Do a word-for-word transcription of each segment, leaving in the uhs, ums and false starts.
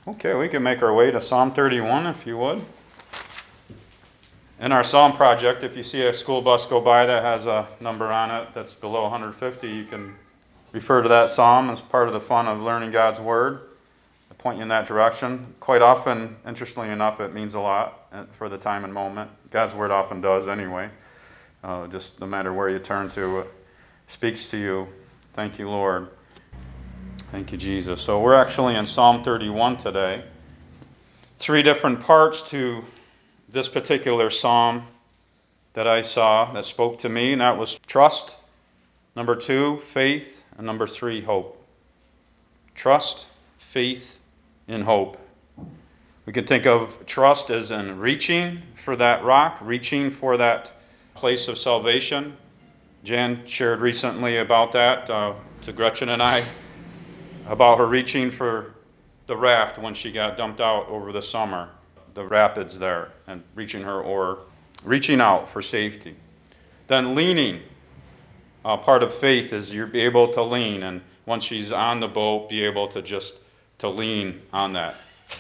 Okay, we can make our way to Psalm thirty-one if you would. In our Psalm project, if you see a school bus go by that has a number on it that's below one hundred fifty, you can refer to that psalm as part of the fun of learning God's Word. I point you in that direction. Quite often, interestingly enough, it means a lot for the time and moment. God's Word often does anyway. Uh, just no matter where you turn to, it speaks to you. Thank you, Lord. Thank you, Jesus. So we're actually in Psalm thirty-one today. Three different parts to this particular psalm that I saw that spoke to me, and that was trust, number two, faith, and number three, hope. Trust, faith, and hope. We can think of trust as in reaching for that rock, reaching for that place of salvation. Jan shared recently about that uh, to Gretchen and I, about her reaching for the raft when she got dumped out over the summer, the rapids there, and reaching her oar, reaching out for safety. Then leaning, uh, part of faith is you'll be able to lean, and once she's on the boat, be able to just to lean on that.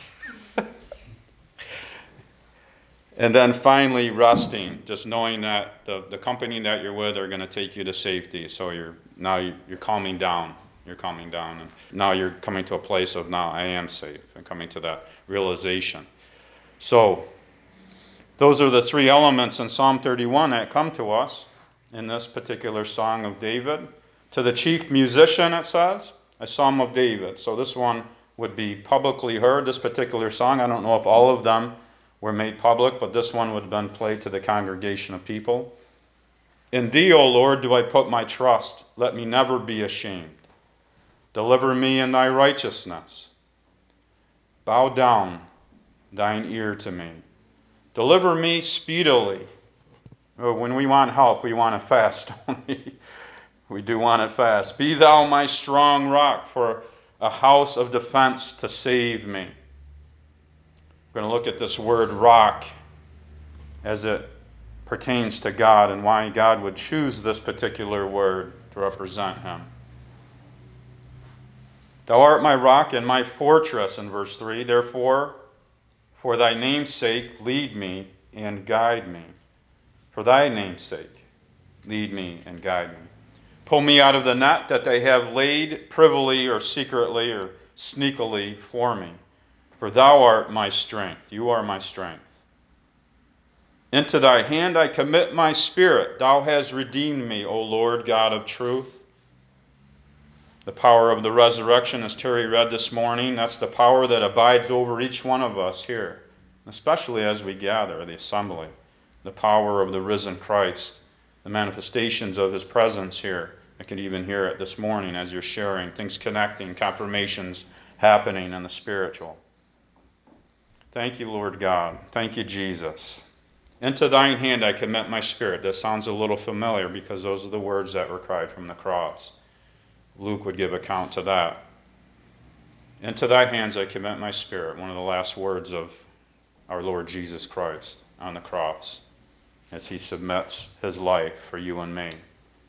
And then finally resting, just knowing that the, the company that you're with are going to take you to safety. So you're now you're calming down. You're calming down, and now you're coming to a place of now I am safe, and coming to that realization. So those are the three elements in Psalm thirty-one that come to us in this particular song of David. To the chief musician, it says, a psalm of David. So this one would be publicly heard, this particular song. I don't know if all of them were made public, but this one would have been played to the congregation of people. In thee, O Lord, do I put my trust. Let me never be ashamed. Deliver me in thy righteousness. Bow down thine ear to me. Deliver me speedily. Oh, when we want help, we want it fast, don't we? We do want it fast. Be thou my strong rock, for a house of defense to save me. We're going to look at this word rock as it pertains to God and why God would choose this particular word to represent him. Thou art my rock and my fortress, in verse three. Therefore, for thy name's sake, lead me and guide me. For thy name's sake, lead me and guide me. Pull me out of the net that they have laid privily or secretly or sneakily for me. For thou art my strength. You are my strength. Into thy hand I commit my spirit. Thou hast redeemed me, O Lord God of truth. The power of the resurrection, as Terry read this morning, that's the power that abides over each one of us here, especially as we gather, the assembly. The power of the risen Christ, the manifestations of his presence here. I can even hear it this morning as you're sharing, things connecting, confirmations happening in the spiritual. Thank you, Lord God. Thank you, Jesus. Into thine hand I commit my spirit. That sounds a little familiar because those are the words that were cried from the cross. Luke would give account to that. Into thy hands I commit my spirit, one of the last words of our Lord Jesus Christ on the cross as he submits his life for you and me.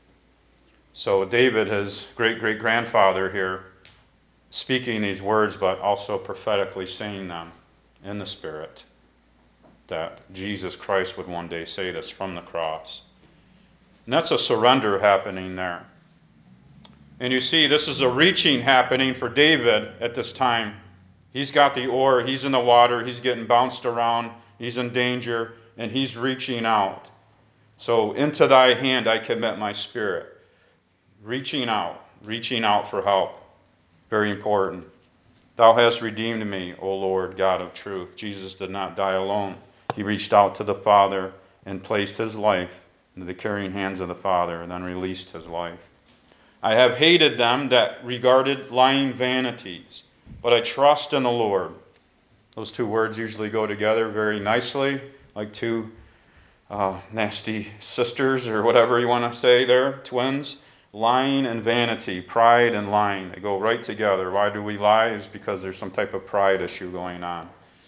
So David, his great-great-grandfather here, speaking these words, but also prophetically saying them in the Spirit, that Jesus Christ would one day say this from the cross. And that's a surrender happening there. And you see, this is a reaching happening for David at this time. He's got the oar, he's in the water, he's getting bounced around, he's in danger, and he's reaching out. So, into thy hand I commit my spirit. Reaching out, reaching out for help. Very important. Thou hast redeemed me, O Lord, God of truth. Jesus did not die alone. He reached out to the Father and placed his life into the caring hands of the Father and then released his life. I have hated them that regarded lying vanities, but I trust in the Lord. Those two words usually go together very nicely, like two uh, nasty sisters or whatever you want to say there, twins. Lying and vanity, pride and lying, they go right together. Why do we lie? It's because there's some type of pride issue going on.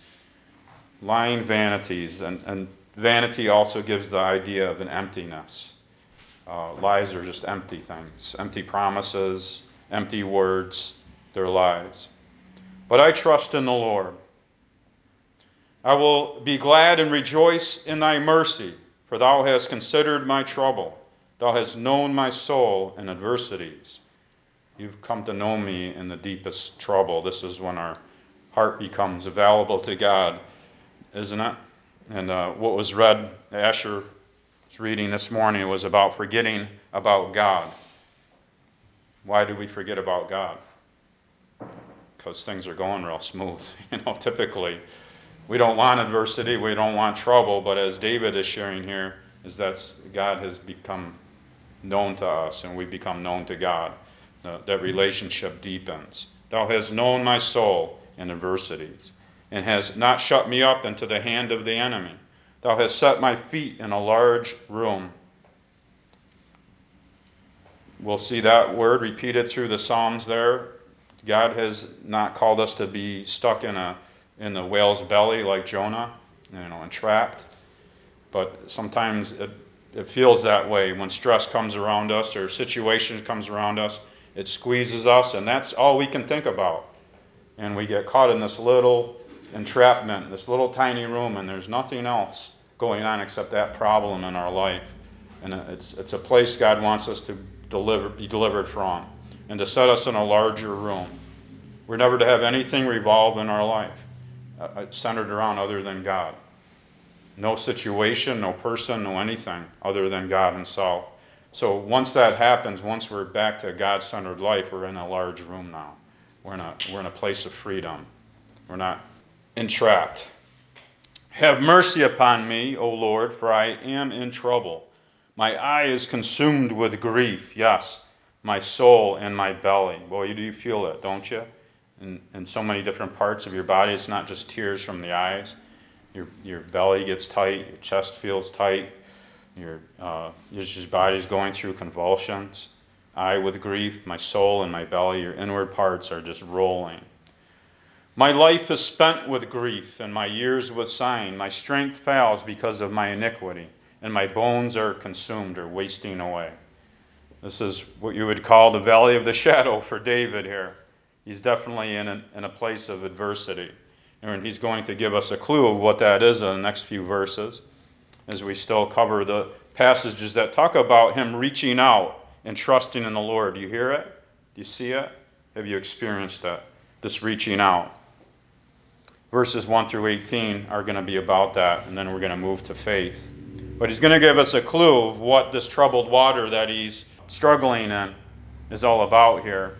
Lying vanities, and, and vanity also gives the idea of an emptiness. Uh, lies are just empty things, empty promises, empty words, they're lies. But I trust in the Lord. I will be glad and rejoice in thy mercy, for thou hast considered my trouble. Thou hast known my soul in adversities. You've come to know me in the deepest trouble. This is when our heart becomes available to God, isn't it? And uh, what was read, Asher was reading this morning, was about forgetting about God. Why do we forget about God? Because things are going real smooth. You know, typically, we don't want adversity, we don't want trouble, but as David is sharing here, is that God has become known to us, and we become known to God. Uh, that relationship deepens. Thou hast known my soul in adversities, and hast not shut me up into the hand of the enemy. Thou hast set my feet in a large room. We'll see that word repeated through the Psalms there. God has not called us to be stuck in a in the whale's belly like Jonah, you know, entrapped. But sometimes it, it feels that way when stress comes around us or situation comes around us. It squeezes us, and that's all we can think about. And we get caught in this little entrapment, this little tiny room, and there's nothing else going on except that problem in our life. And it's it's a place God wants us to deliver, be delivered from, and to set us in a larger room. We're never to have anything revolve in our life uh, centered around other than God. No situation, no person, no anything other than God himself. So once that happens, once we're back to God-centered life, we're in a large room now. We're in a, we're in a place of freedom. We're not entrapped. Have mercy upon me, O Lord, for I am in trouble. My eye is consumed with grief, yes, my soul and my belly. Boy, you do feel it, don't you? In, in so many different parts of your body. It's not just tears from the eyes. Your, your belly gets tight, your chest feels tight, your, uh, your just body's going through convulsions. I with grief, my soul and my belly, your inward parts are just rolling. My life is spent with grief, and my years with sighing. My strength fails because of my iniquity, and my bones are consumed or wasting away. This is what you would call the valley of the shadow for David here. He's definitely in a, in a place of adversity. And he's going to give us a clue of what that is in the next few verses, as we still cover the passages that talk about him reaching out and trusting in the Lord. Do you hear it? Do you see it? Have you experienced it? This reaching out. Verses one through eighteen are going to be about that, and then we're going to move to faith. But he's going to give us a clue of what this troubled water that he's struggling in is all about here.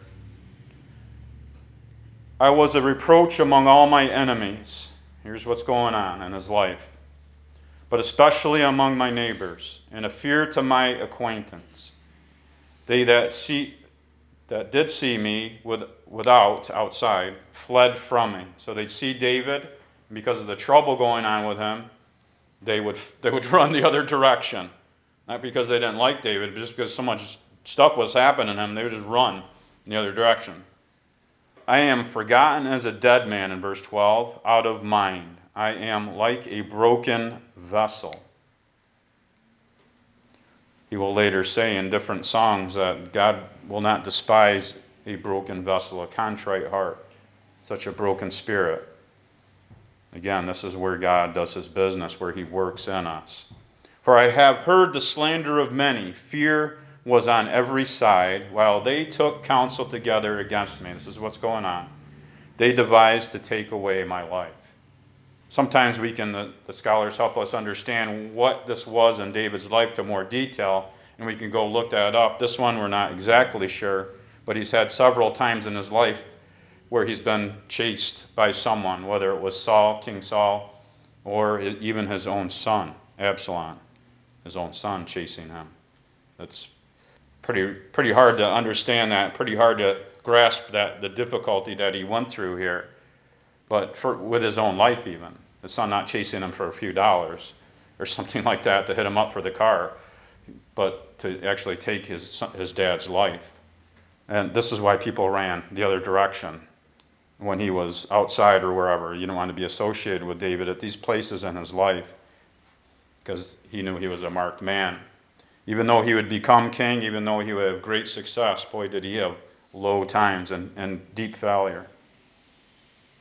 I was a reproach among all my enemies. Here's what's going on in his life. But especially among my neighbors, and a fear to my acquaintance. They that see that did see me with, without, outside, fled from me. So they'd see David, and because of the trouble going on with him, they would they would run the other direction. Not because they didn't like David, but just because so much stuff was happening to him, they would just run in the other direction. I am forgotten as a dead man, in verse twelve, out of mind. I am like a broken vessel. He will later say in different songs that God will not despise a broken vessel, a contrite heart, such a broken spirit. Again, this is where God does his business, where he works in us. For I have heard the slander of many. Fear was on every side, while they took counsel together against me. This is what's going on. They devised to take away my life. Sometimes we can, the, the scholars help us understand what this was in David's life to more detail, and we can go look that up. This one we're not exactly sure, but he's had several times in his life where he's been chased by someone, whether it was Saul, King Saul, or even his own son, Absalom, his own son chasing him. It's pretty pretty hard to understand that, pretty hard to grasp that, the difficulty that he went through here. But for, with his own life even. The son not chasing him for a few dollars or something like that to hit him up for the car, but to actually take his, his dad's life. And this is why people ran the other direction when he was outside or wherever. You don't want to be associated with David at these places in his life because he knew he was a marked man. Even though he would become king, even though he would have great success, boy, did he have low times and, and deep failure.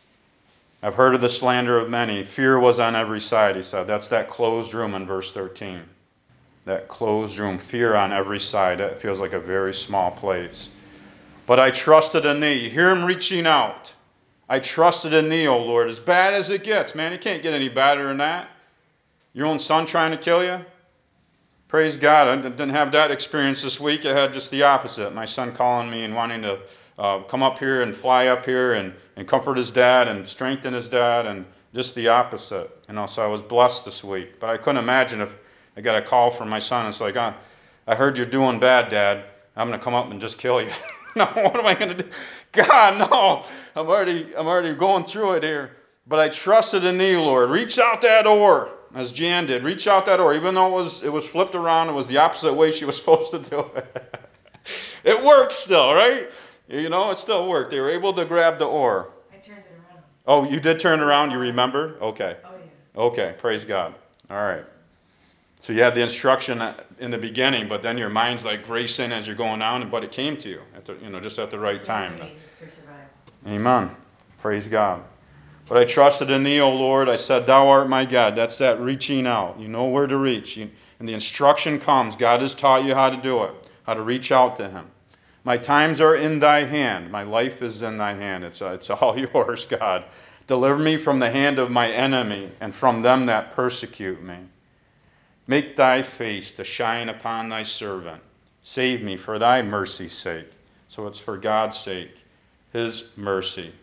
I've heard of the slander of many. Fear was on every side, he said. That's that closed room in verse thirteen. That closed room, fear on every side. That feels like a very small place. But I trusted in thee. You hear him reaching out. I trusted in thee, O Lord. As bad as it gets, man, it can't get any badder than that. Your own son trying to kill you? Praise God. I didn't have that experience this week. I had just the opposite. My son calling me and wanting to uh, come up here and fly up here and, and comfort his dad and strengthen his dad, and just the opposite. You know, so I was blessed this week. But I couldn't imagine if I got a call from my son. It's like, oh, I heard you're doing bad, Dad. I'm going to come up and just kill you. No, what am I going to do? God, no. I'm already, I'm already going through it here. But I trusted in thee, Lord. Reach out that oar, as Jan did. Reach out that oar. Even though it was, it was flipped around, it was the opposite way she was supposed to do it. It worked still, right? You know, it still worked. They were able to grab the oar. I turned it around. Oh, you did turn around? You remember? Okay. Oh, yeah. Okay, praise God. All right. So you had the instruction in the beginning, but then your mind's like racing as you're going down, but it came to you, at the, you know, just at the right time. For survival. Amen. Praise God. But I trusted in thee, O Lord. I said, thou art my God. That's that reaching out. You know where to reach. You, and the instruction comes. God has taught you how to do it, how to reach out to him. My times are in thy hand. My life is in thy hand. It's, uh, it's all yours, God. Deliver me from the hand of my enemy and from them that persecute me. Make thy face to shine upon thy servant. Save me for thy mercy's sake. So it's for God's sake, his mercy.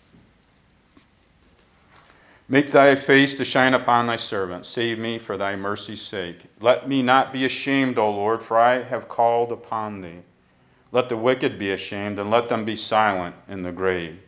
Make thy face to shine upon thy servant. Save me for thy mercy's sake. Let me not be ashamed, O Lord, for I have called upon thee. Let the wicked be ashamed, and let them be silent in the grave.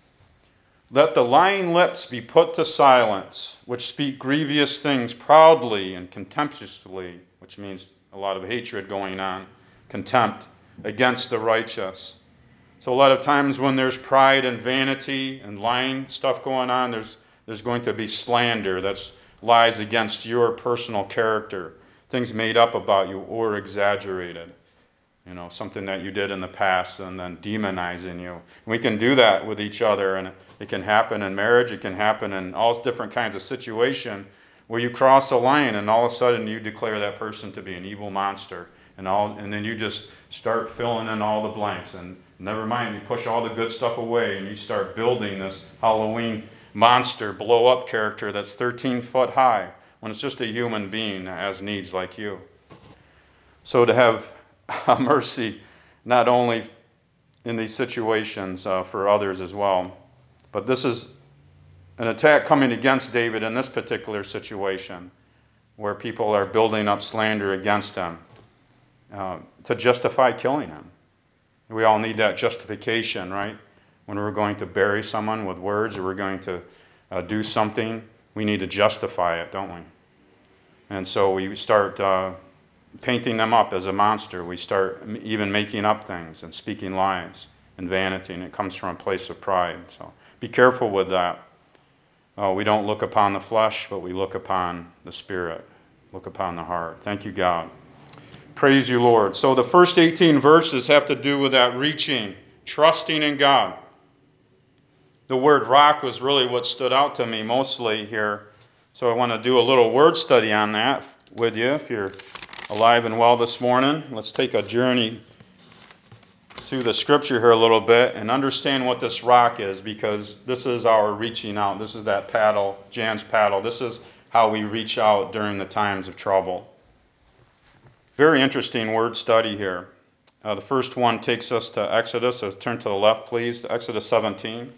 Let the lying lips be put to silence, which speak grievous things proudly and contemptuously, which means a lot of hatred going on, contempt against the righteous. So a lot of times when there's pride and vanity and lying stuff going on, there's there's going to be slander that's lies against your personal character, things made up about you or exaggerated. You know, something that you did in the past and then demonizing you. We can do that with each other, and it can happen in marriage. It can happen in all different kinds of situations where you cross a line and all of a sudden you declare that person to be an evil monster. And, all, and then you just start filling in all the blanks. And never mind, you push all the good stuff away and you start building this Halloween monster, blow-up character that's thirteen foot high when it's just a human being that has needs like you. So to have mercy, not only in these situations uh, for others as well, but this is an attack coming against David in this particular situation where people are building up slander against him uh, to justify killing him. We all need that justification, right? When we're going to bury someone with words or we're going to uh, do something, we need to justify it, don't we? And so we start uh, painting them up as a monster. We start even making up things and speaking lies and vanity, and it comes from a place of pride. So be careful with that. Uh, we don't look upon the flesh, but we look upon the Spirit, look upon the heart. Thank you, God. Praise you, Lord. So the first eighteen verses have to do with that reaching, trusting in God. The word rock was really what stood out to me mostly here. So I want to do a little word study on that with you if you're alive and well this morning. Let's take a journey through the scripture here a little bit and understand what this rock is, because this is our reaching out. This is that paddle, Jan's paddle. This is how we reach out during the times of trouble. Very interesting word study here. Uh, the first one takes us to Exodus. So turn to the left, please, to Exodus seventeen.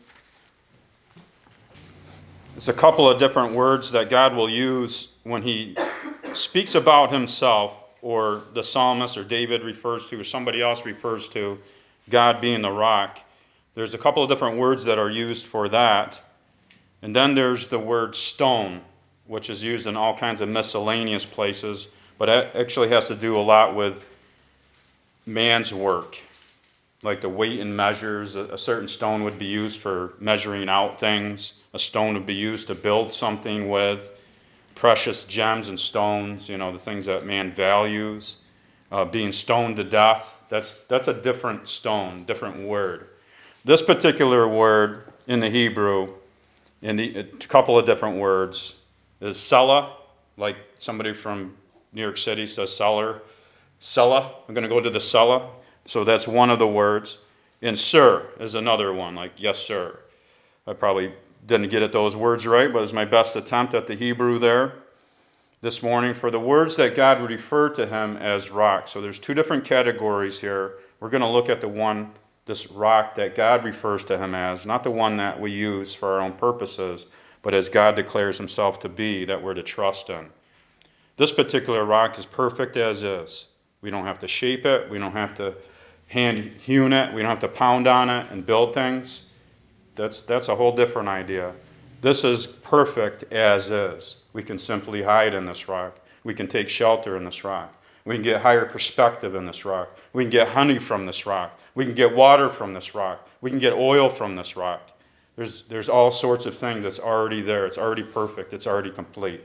It's a couple of different words that God will use when he speaks about himself, or the psalmist or David refers to, or somebody else refers to God being the rock. There's a couple of different words that are used for that. And then there's the word stone, which is used in all kinds of miscellaneous places, but it actually has to do a lot with man's work. Like the weight and measures, a certain stone would be used for measuring out things. A stone would be used to build something with. Precious gems and stones, you know, the things that man values. Uh, being stoned to death, that's, that's a different stone, different word. This particular word in the Hebrew in the, a couple of different words. Is Sella, like somebody from New York City says cellar. Sella, I'm going to go to the Sella. So that's one of the words. And sir is another one, like yes, sir. I probably didn't get at those words right, but it was my best attempt at the Hebrew there this morning for the words that God would refer to him as rock. So there's two different categories here. We're going to look at the one, this rock that God refers to him as, not the one that we use for our own purposes, but as God declares himself to be, that we're to trust in. This particular rock is perfect as is. We don't have to shape it. We don't have to hand hewn it. We don't have to pound on it and build things. That's, that's a whole different idea. This is perfect as is. We can simply hide in this rock. We can take shelter in this rock. We can get higher perspective in this rock. We can get honey from this rock. We can get water from this rock. We can get oil from this rock. There's, there's all sorts of things that's already there. It's already perfect. It's already complete.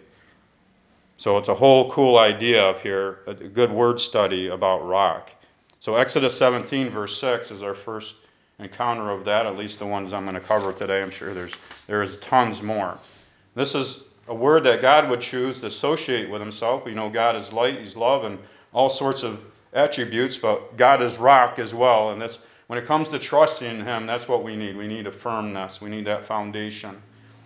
So it's a whole cool idea up here, a good word study about rock. So Exodus seventeen, verse six is our first encounter of that, at least the ones I'm going to cover today. I'm sure there's there's tons more. This is a word that God would choose to associate with himself. We know God is light, he's love, and all sorts of attributes, but God is rock as well. And this, when it comes to trusting him, that's what we need. We need a firmness. We need that foundation.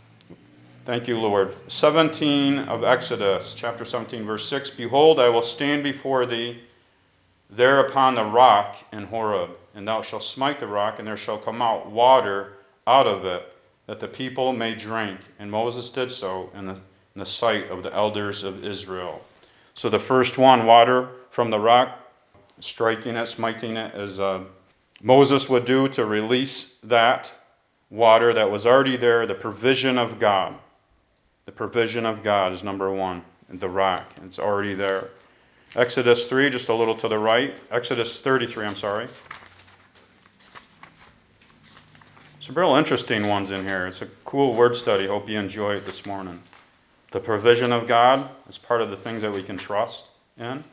Thank you, Lord. seventeen of Exodus, chapter seventeen, verse six. Behold, I will stand before thee there upon the rock in Horeb, and thou shalt smite the rock, and there shall come out water out of it, that the people may drink. And Moses did so in the, in the sight of the elders of Israel. So the first one, water from the rock, striking it, smiting it, as uh, Moses would do to release that water that was already there, the provision of God. The provision of God is number one, the rock. It's already there. Exodus three, just a little to the right. Exodus thirty-three, I'm sorry. Some real interesting ones in here. It's a cool word study. Hope you enjoy it this morning. The provision of God is part of the things that we can trust in.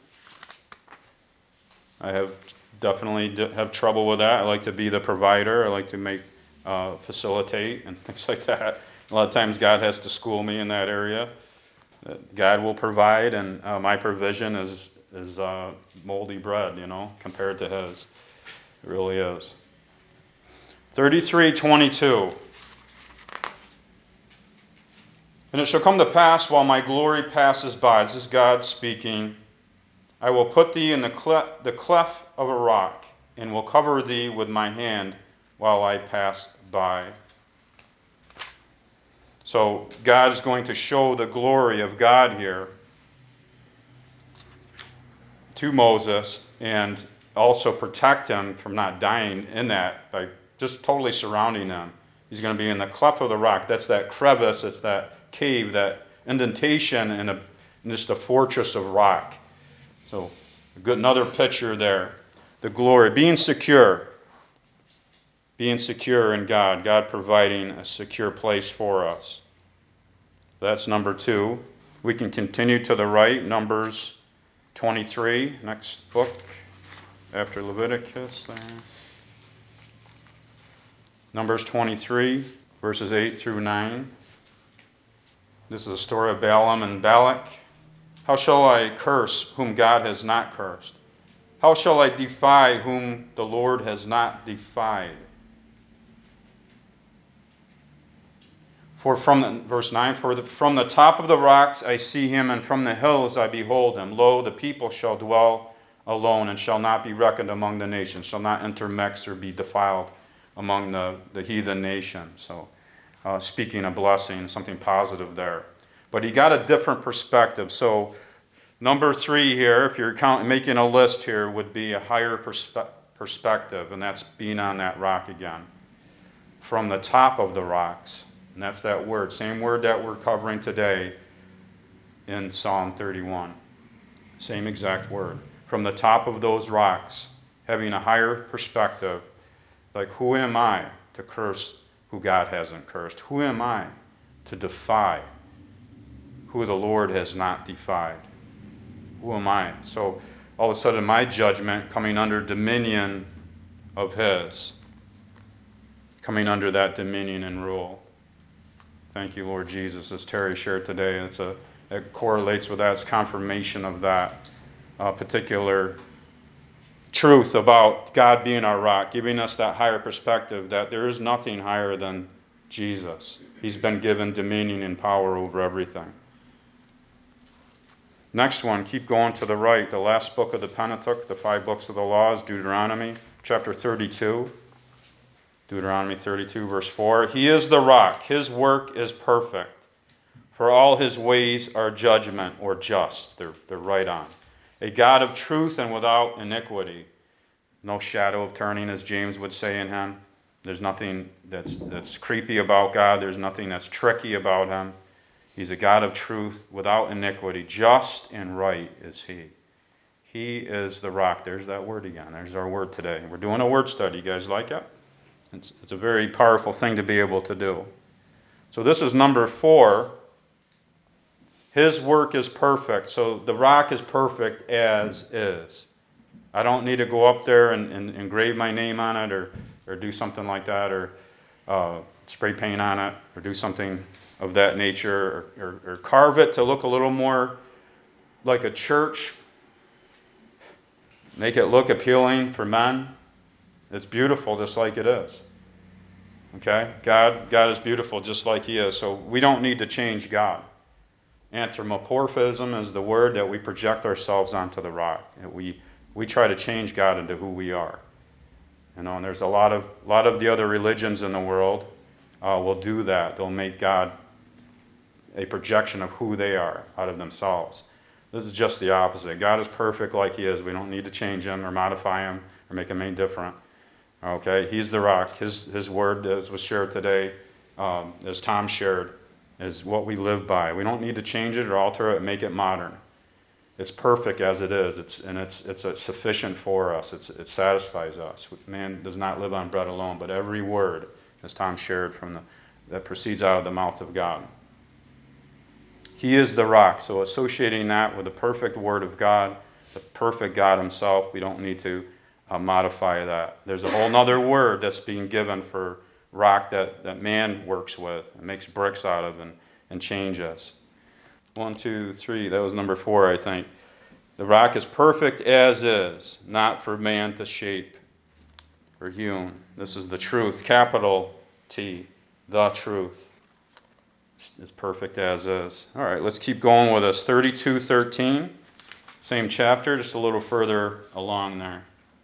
I have definitely have trouble with that. I like to be the provider. I like to make, uh, facilitate and things like that. A lot of times God has to school me in that area. God will provide, and uh, my provision is is uh, moldy bread, you know, compared to his. It really is. thirty-three twenty-two. And it shall come to pass while my glory passes by, this is God speaking, I will put thee in the, cle- the cleft of a rock, and will cover thee with my hand while I pass by. So God is going to show the glory of God here to Moses, and also protect him from not dying in that by just totally surrounding him. He's going to be in the cleft of the rock. That's that crevice, it's that cave, that indentation in, a, in just a fortress of rock. So a good, another picture there. The glory, being secure. Being secure in God. God providing a secure place for us. That's number two. We can continue to the right. Numbers twenty-three, next book after Leviticus. There. Numbers twenty-three, verses eight through nine. This is a story of Balaam and Balak. How shall I curse whom God has not cursed? How shall I defy whom the Lord has not defied? For from the, verse nine, for the, from the top of the rocks I see him, and from the hills I behold him. Lo, the people shall dwell alone, and shall not be reckoned among the nations, shall not intermix or be defiled among the, the heathen nations. So uh, speaking a blessing, something positive there. But he got a different perspective. So number three here, if you're count, making a list here, would be a higher perspe- perspective, and that's being on that rock again. From the top of the rocks. And that's that word, same word that we're covering today in Psalm thirty-one. Same exact word. From the top of those rocks, having a higher perspective, like who am I to curse who God hasn't cursed? Who am I to defy who the Lord has not defied? Who am I? So all of a sudden my judgment coming under dominion of his, coming under that dominion and rule. Thank you, Lord Jesus, as Terry shared today. It's a, it correlates with that. It's confirmation of that uh, particular truth about God being our rock, giving us that higher perspective that there is nothing higher than Jesus. He's been given dominion and power over everything. Next one, keep going to the right. The last book of the Pentateuch, the five books of the laws, Deuteronomy, chapter thirty-two. Deuteronomy thirty-two, verse four. He is the rock. His work is perfect. For all his ways are judgment or just. They're, they're right on. A God of truth and without iniquity. No shadow of turning, as James would say in him. There's nothing that's, that's creepy about God. There's nothing that's tricky about him. He's a God of truth without iniquity. Just and right is he. He is the rock. There's that word again. There's our word today. We're doing a word study. You guys like it? It's, it's a very powerful thing to be able to do. So this is number four. His work is perfect. So the rock is perfect as is. I don't need to go up there and, and engrave my name on it or, or do something like that or uh, spray paint on it or do something of that nature or, or, or carve it to look a little more like a church. Make it look appealing for men. It's beautiful just like it is. Okay? God, God is beautiful just like he is. So we don't need to change God. Anthropomorphism is the word that we project ourselves onto the rock. We, we try to change God into who we are. You know, and there's a lot of, lot of the other religions in the world uh, will do that. They'll make God a projection of who they are out of themselves. This is just the opposite. God is perfect like he is. We don't need to change him or modify him or make him any different. Okay, he's the rock. His, his word, as was shared today, um, as Tom shared, is what we live by. We don't need to change it or alter it and make it modern. It's perfect as it is, it's, and it's, it's a sufficient for us. It's, it satisfies us. Man does not live on bread alone, but every word, as Tom shared, from the, that proceeds out of the mouth of God. He is the rock. So associating that with the perfect word of God, the perfect God himself, we don't need to uh, modify that. There's a whole other word that's being given for rock that, that man works with and makes bricks out of and, and changes. One, two, three, that was number four, I think. The rock is perfect as is, not for man to shape or hewn. This is the truth, capital T, the truth. Is perfect as is. All right, let's keep going with us. thirty-two thirteen, same chapter, just a little further along there.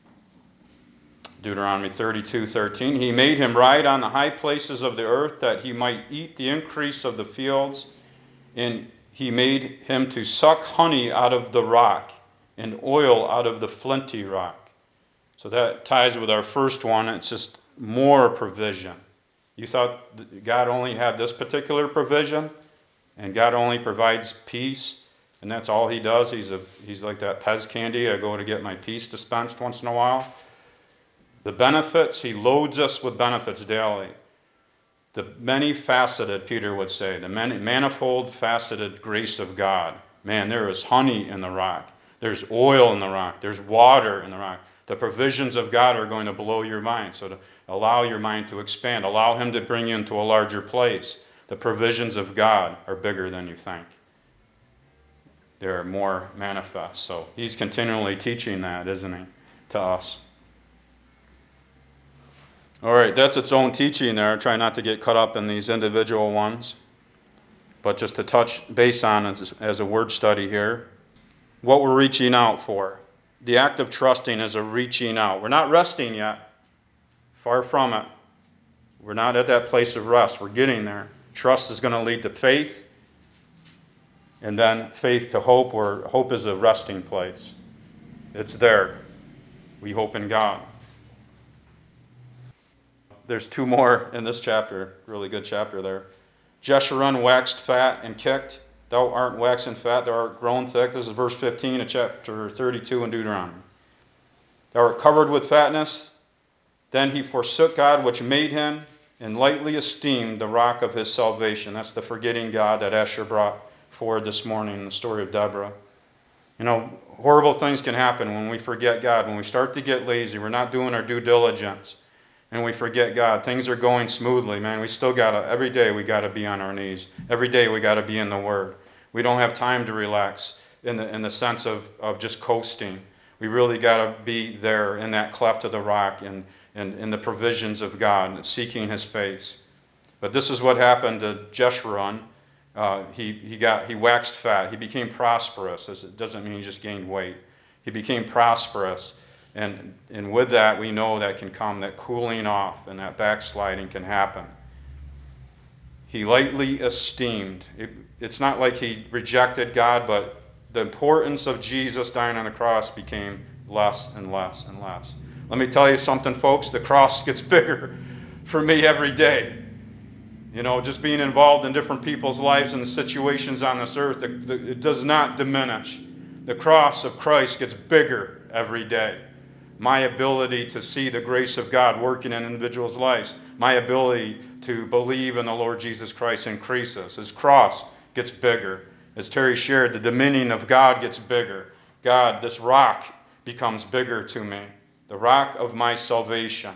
Deuteronomy thirty-two thirteen. He made him ride on the high places of the earth, that he might eat the increase of the fields, and he made him to suck honey out of the rock, and oil out of the flinty rock. So that ties with our first one. It's just more provision. You thought God only had this particular provision, and God only provides peace, and that's all he does. He's, a, he's like that Pez candy. I go to get my peace dispensed once in a while. The benefits, he loads us with benefits daily. The many-faceted, Peter would say, the many, manifold faceted grace of God. Man, there is honey in the rock. There's oil in the rock. There's water in the rock. The provisions of God are going to blow your mind. So to allow your mind to expand, allow him to bring you into a larger place. The provisions of God are bigger than you think. They're more manifest. So he's continually teaching that, isn't he, to us. All right, that's its own teaching there. Try not to get caught up in these individual ones. But just to touch base on as, as a word study here, what we're reaching out for. The act of trusting is a reaching out. We're not resting yet. Far from it. We're not at that place of rest. We're getting there. Trust is going to lead to faith, and then faith to hope, where hope is a resting place. It's there. We hope in God. There's two more in this chapter. Really good chapter there. Jeshurun waxed fat and kicked. Thou art waxen fat, thou art grown thick. This is verse fifteen of chapter thirty-two in Deuteronomy. Thou art covered with fatness. Then he forsook God which made him, and lightly esteemed the rock of his salvation. That's the forgetting God that Asher brought forward this morning in the story of Deborah. You know, horrible things can happen when we forget God. When we start to get lazy, we're not doing our due diligence. and we forget God. Things are going smoothly, man. We still got to, every day we got to be on our knees. Every day we got to be in the Word. We don't have time to relax in the, in the sense of, of just coasting. We really got to be there in that cleft of the rock and in, in the provisions of God, seeking His face. But this is what happened to Jeshurun. Uh, he, he, got, he waxed fat. He became prosperous. It doesn't mean he just gained weight. He became prosperous. And, and with that, we know that can come, that cooling off and that backsliding can happen. He lightly esteemed. It, it's not like he rejected God, but the importance of Jesus dying on the cross became less and less and less. Let me tell you something, folks. The cross gets bigger for me every day. You know, just being involved in different people's lives and the situations on this earth, it, it does not diminish. The cross of Christ gets bigger every day. My ability to see the grace of God working in individuals' lives, my ability to believe in the Lord Jesus Christ increases. His cross gets bigger. As Terry shared, the dominion of God gets bigger. God, this rock, becomes bigger to me. The rock of my salvation.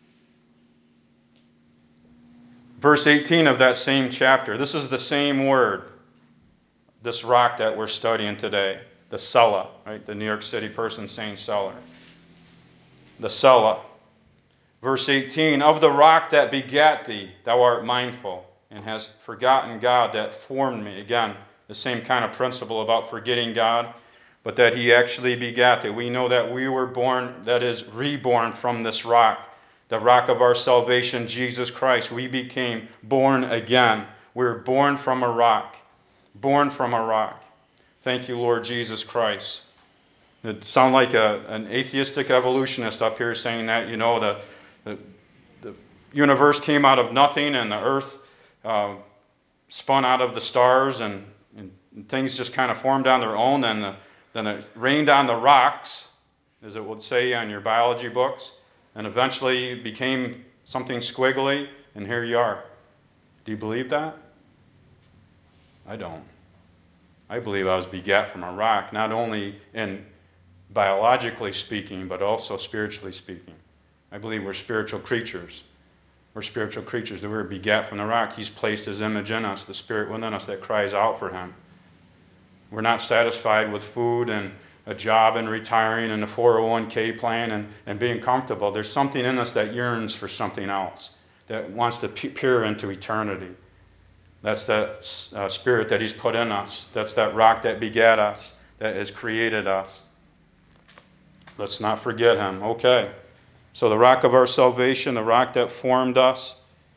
Verse eighteen of that same chapter. This is the same word. This rock that we're studying today. The Selah, right? The New York City person saying cellar. The Selah. Verse eighteen, of the rock that begat thee, thou art mindful, and hast forgotten God that formed me. Again, the same kind of principle about forgetting God, but that he actually begat thee. We know that we were born, that is, reborn from this rock, the rock of our salvation, Jesus Christ. We became born again. We were born from a rock, born from a rock. Thank you, Lord Jesus Christ. It sounds like a, an atheistic evolutionist up here saying that, you know, the, the, the universe came out of nothing and the earth uh, spun out of the stars and, and, and things just kind of formed on their own. And the, then it rained on the rocks, as it would say on your biology books, and eventually became something squiggly, and here you are. Do you believe that? I don't. I believe I was begat from a rock, not only in biologically speaking, but also spiritually speaking. I believe we're spiritual creatures. We're spiritual creatures, that we were begat from the rock. He's placed his image in us, the spirit within us that cries out for him. We're not satisfied with food and a job and retiring and a four oh one k plan and, and being comfortable. There's something in us that yearns for something else, that wants to peer into eternity. That's that uh, spirit that he's put in us. That's that rock that begat us, that has created us. Let's not forget him. Okay. So the rock of our salvation, the rock that formed us.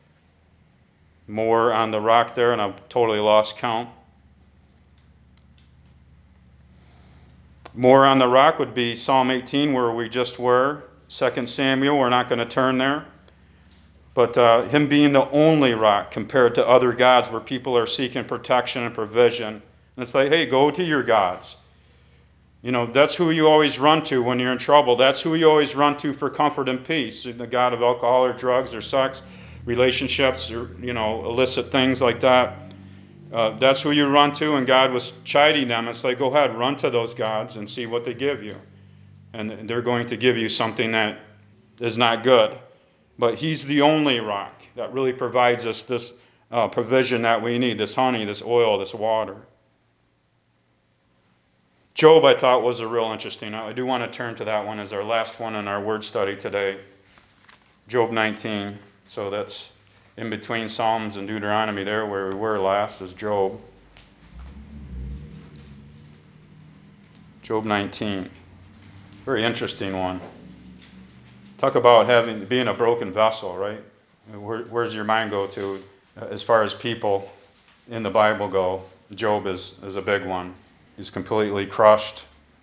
More on the rock there, and I've totally lost count. More on the rock would be Psalm eighteen, where we just were. Second Samuel, we're not going to turn there. But uh, him being the only rock compared to other gods where people are seeking protection and provision. And it's like, hey, go to your gods. You know, that's who you always run to when you're in trouble. That's who you always run to for comfort and peace. The god of alcohol or drugs or sex, relationships, or, you know, illicit things like that. Uh, that's who you run to, and God was chiding them. It's like, go ahead, run to those gods and see what they give you. And they're going to give you something that is not good. But he's the only rock that really provides us this uh, provision that we need, this honey, this oil, this water. Job, I thought, was a real interesting. I do want to turn to that one as our last one in our word study today. Job nineteen. So that's in between Psalms and Deuteronomy there, where we were last, is Job. Job nineteen. Very interesting one. Talk about having being a broken vessel, right? Where, where's your mind go to as far as people in the Bible go? Job is, is a big one. He's completely crushed.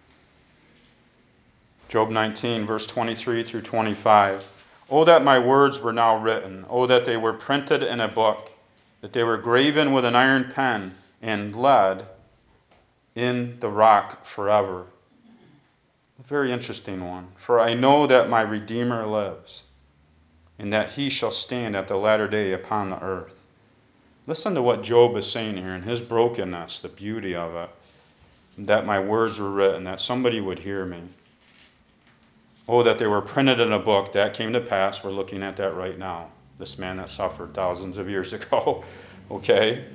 Job nineteen, verse twenty-three through twenty-five. Oh, that my words were now written. Oh, that they were printed in a book, that they were graven with an iron pen and lead in the rock forever. A very interesting one. For I know that my Redeemer lives, and that he shall stand at the latter day upon the earth. Listen to what Job is saying here in his brokenness, the beauty of it. That my words were written, that somebody would hear me. Oh, that they were printed in a book. That came to pass. We're looking at that right now. This man that suffered thousands of years ago. Okay?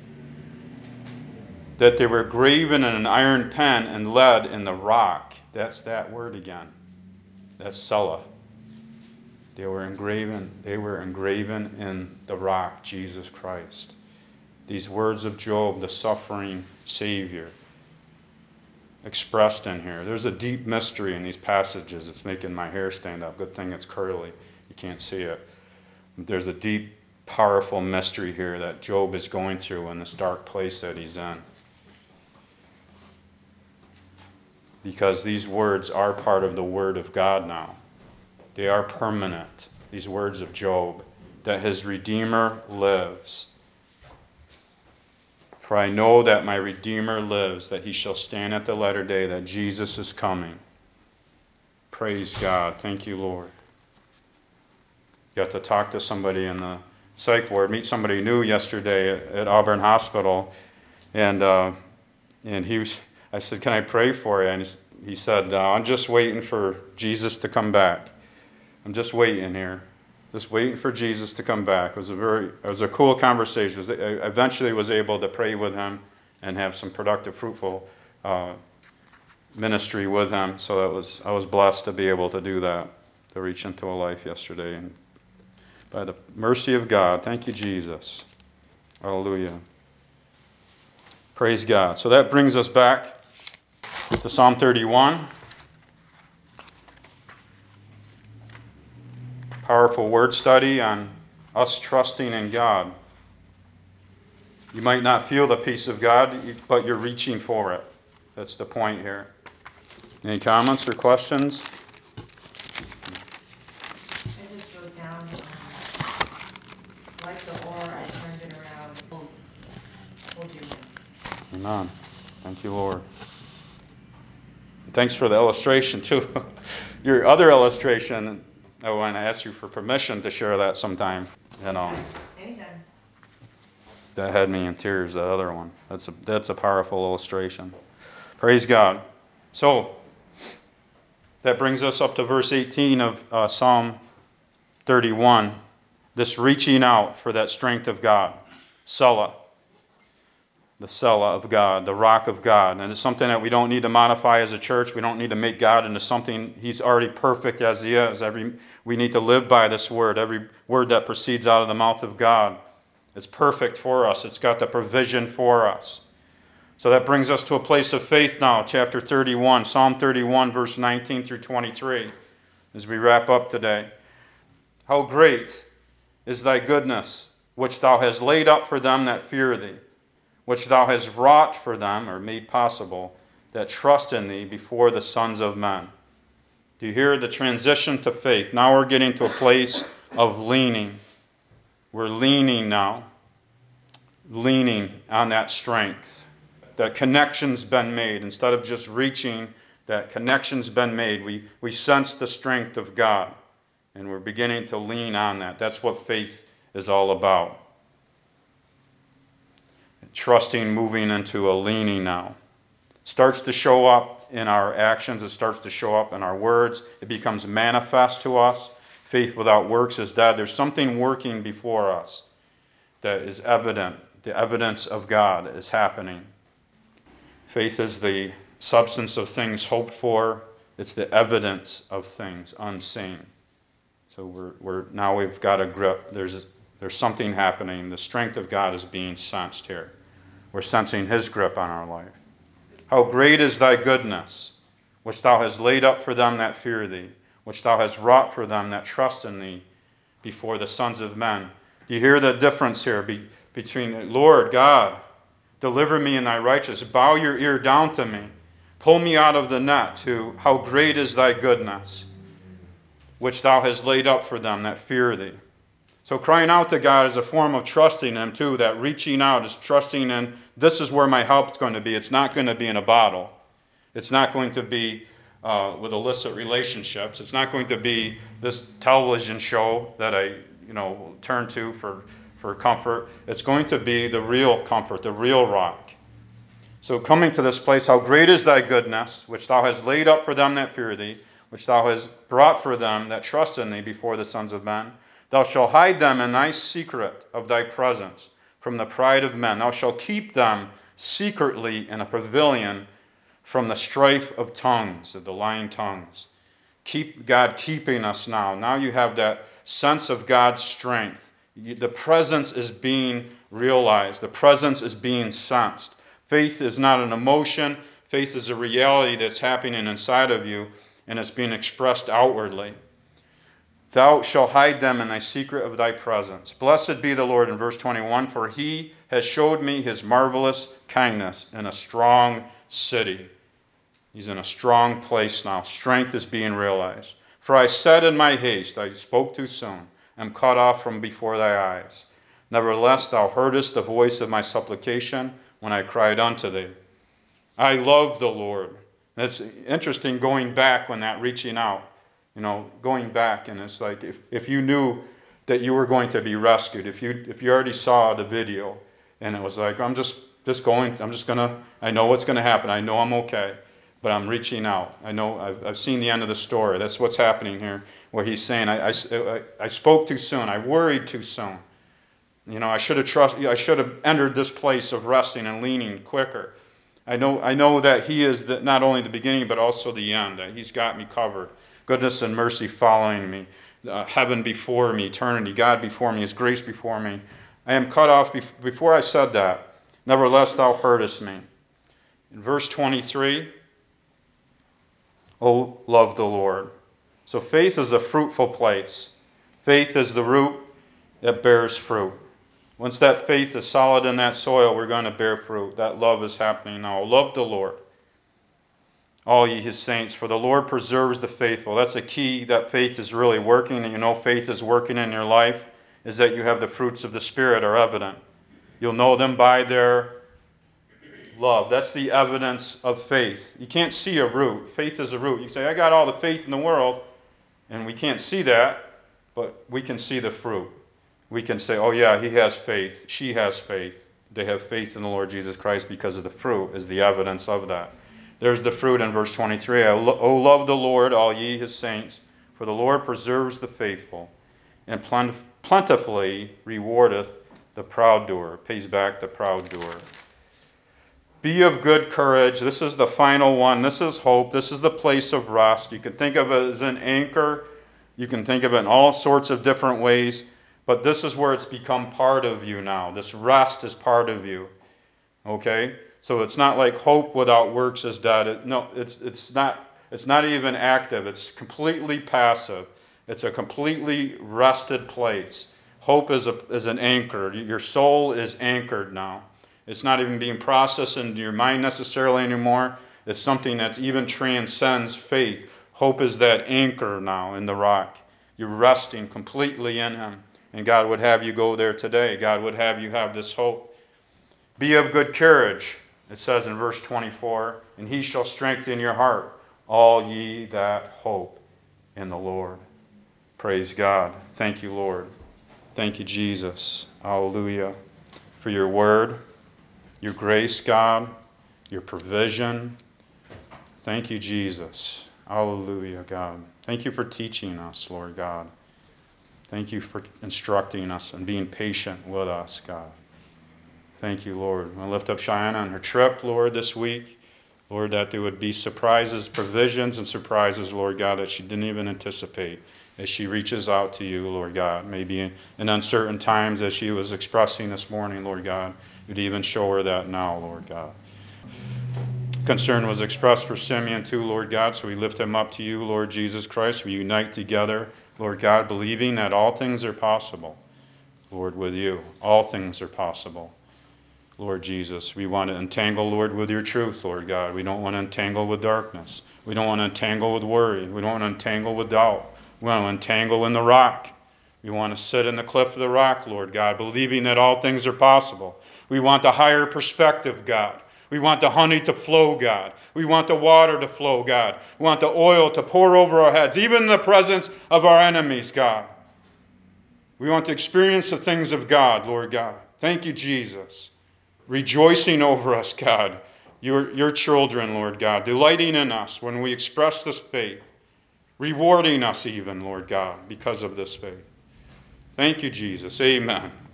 That they were graven in an iron pen and lead in the rock. That's that word again. That's Selah. They were engraven, they were engraven in the rock, Jesus Christ. These words of Job, the suffering Savior, expressed in here. There's a deep mystery in these passages. It's making my hair stand up. Good thing it's curly. You can't see it. There's a deep, powerful mystery here that Job is going through in this dark place that he's in. Because these words are part of the Word of God now. They are permanent, these words of Job, that his Redeemer lives. For I know that my Redeemer lives, that he shall stand at the latter day, that Jesus is coming. Praise God. Thank you, Lord. Got to talk to somebody in the psych ward, meet somebody new yesterday at, at Auburn Hospital. And uh, and he was, I said, can I pray for you? And he, he said, uh, I'm just waiting for Jesus to come back. I'm just waiting here. Just waiting for Jesus to come back. It was a very, it was a cool conversation. I eventually was able to pray with him and have some productive, fruitful uh, ministry with him. So that was, I was blessed to be able to do that, to reach into a life yesterday. And by the mercy of God, thank you, Jesus. Hallelujah. Praise God. So that brings us back to Psalm thirty-one. Powerful word study on us trusting in God. You might not feel the peace of God, but you're reaching for it. That's the point here. Any comments or questions? I just wrote down, um, like the oar, I turned it around. Hold, hold your wind. Amen. Thank you, Lord. And thanks for the illustration, too. Your other illustration, I want to ask you for permission to share that sometime. You know, Anytime. that had me in tears, that other one. That's a, that's a powerful illustration. Praise God. So, that brings us up to verse eighteen of uh, Psalm thirty-one. This reaching out for that strength of God. Selah. The Selah of God, the rock of God. And it's something that we don't need to modify as a church. We don't need to make God into something. He's already perfect as he is. Every, we need to live by this word. Every word that proceeds out of the mouth of God. It's perfect for us. It's got the provision for us. So that brings us to a place of faith now, chapter thirty-one, Psalm thirty-one, verse nineteen through twenty-three, as we wrap up today. How great is thy goodness, which thou hast laid up for them that fear thee, which thou hast wrought for them, or made possible, that trust in thee before the sons of men. Do you hear the transition to faith? Now we're getting to a place of leaning. We're leaning now, leaning on that strength. That connection's been made. Instead of just reaching, that connection's been made. We, we sense the strength of God, and we're beginning to lean on that. That's what faith is all about. Trusting, moving into a leaning now. Starts to show up in our actions. It starts to show up in our words. It becomes manifest to us. Faith without works is dead. There's something working before us that is evident. The evidence of God is happening. Faith is the substance of things hoped for. It's the evidence of things unseen. So we're, we're now we've got a grip. There's, there's something happening. The strength of God is being sensed here. We're sensing his grip on our life. How great is thy goodness, which thou hast laid up for them that fear thee, which thou hast wrought for them that trust in thee before the sons of men. Do you hear the difference here be, between, Lord God, deliver me in thy righteousness. Bow your ear down to me. Pull me out of the net, to how great is thy goodness, which thou hast laid up for them that fear thee. So crying out to God is a form of trusting him too. That reaching out is trusting in, this is where my help is going to be. It's not going to be in a bottle. It's not going to be uh, with illicit relationships. It's not going to be this television show that I, you know, turn to for, for comfort. It's going to be the real comfort, the real rock. So coming to this place, how great is thy goodness, which thou hast laid up for them that fear thee, which thou hast brought for them that trust in thee before the sons of men. Thou shalt hide them in thy secret of thy presence from the pride of men. Thou shalt keep them secretly in a pavilion from the strife of tongues, of the lying tongues. Keep God keeping us now. Now you have that sense of God's strength. The presence is being realized. The presence is being sensed. Faith is not an emotion. Faith is a reality that's happening inside of you, and it's being expressed outwardly. Thou shalt hide them in thy secret of thy presence. Blessed be the Lord, in verse twenty-one, for he has showed me his marvelous kindness in a strong city. He's in a strong place now. Strength is being realized. For I said in my haste, I spoke too soon, am cut off from before thy eyes. Nevertheless, thou heardest the voice of my supplication when I cried unto thee. I love the Lord. And it's interesting going back when that reaching out, you know, going back, and it's like if, if you knew that you were going to be rescued, if you if you already saw the video, and it was like, I'm just just going, I'm just gonna, I know what's gonna happen, I know I'm okay. But I'm reaching out. I know I've, I've seen the end of the story. That's what's happening here, where he's saying, I, I, I spoke too soon. I worried too soon. You know, I should have trust, I should have entered this place of resting and leaning quicker. I know, I know that he is the, not only the beginning, but also the end. That he's got me covered. Goodness and mercy following me. Uh, heaven before me. Eternity. God before me. His grace before me. I am cut off. Bef- before I said that, nevertheless thou heardest me. In verse twenty-three, Oh, love the Lord. So faith is a fruitful place. Faith is the root that bears fruit. Once that faith is solid in that soil, we're going to bear fruit. That love is happening now. Love the Lord, all ye his saints, for the Lord preserves the faithful. That's a key that faith is really working, and you know faith is working in your life, is that you have the fruits of the Spirit are evident. You'll know them by their love. That's the evidence of faith. You can't see a root. Faith is a root. You say, I got all the faith in the world, and we can't see that, but we can see the fruit. We can say, oh yeah, he has faith. She has faith. They have faith in the Lord Jesus Christ because of the fruit is the evidence of that. There's the fruit in verse twenty-three. Oh, love the Lord, all ye his saints, for the Lord preserves the faithful, and plentifully rewardeth the proud doer, pays back the proud doer. Be of good courage. This is the final one. This is hope. This is the place of rest. You can think of it as an anchor. You can think of it in all sorts of different ways. But this is where it's become part of you now. This rest is part of you. Okay? So it's not like hope without works is dead. It, no, it's, it's, not, it's not even active. It's completely passive. It's a completely rested place. Hope is, a, is an anchor. Your soul is anchored now. It's not even being processed into your mind necessarily anymore. It's something that even transcends faith. Hope is that anchor now in the rock. You're resting completely in him. And God would have you go there today. God would have you have this hope. Be of good courage, it says in verse twenty-four, and he shall strengthen your heart, all ye that hope in the Lord. Praise God. Thank you, Lord. Thank you, Jesus. Hallelujah. For your word, your grace, God, your provision. Thank you, Jesus. Hallelujah, God. Thank you for teaching us, Lord God. Thank you for instructing us and being patient with us, God. Thank you, Lord. I lift up Cheyenne on her trip, Lord, this week. Lord, that there would be surprises, provisions, and surprises, Lord God, that she didn't even anticipate as she reaches out to you, Lord God. Maybe in, in uncertain times as she was expressing this morning, Lord God, you'd even show her that now, Lord God. Concern was expressed for Simeon too, Lord God, so we lift him up to you, Lord Jesus Christ. We unite together, Lord God, believing that all things are possible, Lord, with you. All things are possible, Lord Jesus. We want to entangle, Lord, with your truth, Lord God. We don't want to entangle with darkness. We don't want to entangle with worry. We don't want to entangle with doubt. We want to entangle in the rock. We want to sit in the cliff of the rock, Lord God, believing that all things are possible. We want the higher perspective, God. We want the honey to flow, God. We want the water to flow, God. We want the oil to pour over our heads, even in the presence of our enemies, God. We want to experience the things of God, Lord God. Thank you, Jesus. Rejoicing over us, God. Your, your children, Lord God. Delighting in us when we express this faith. rewarding us even, Lord God, because of this faith. Thank you, Jesus. Amen.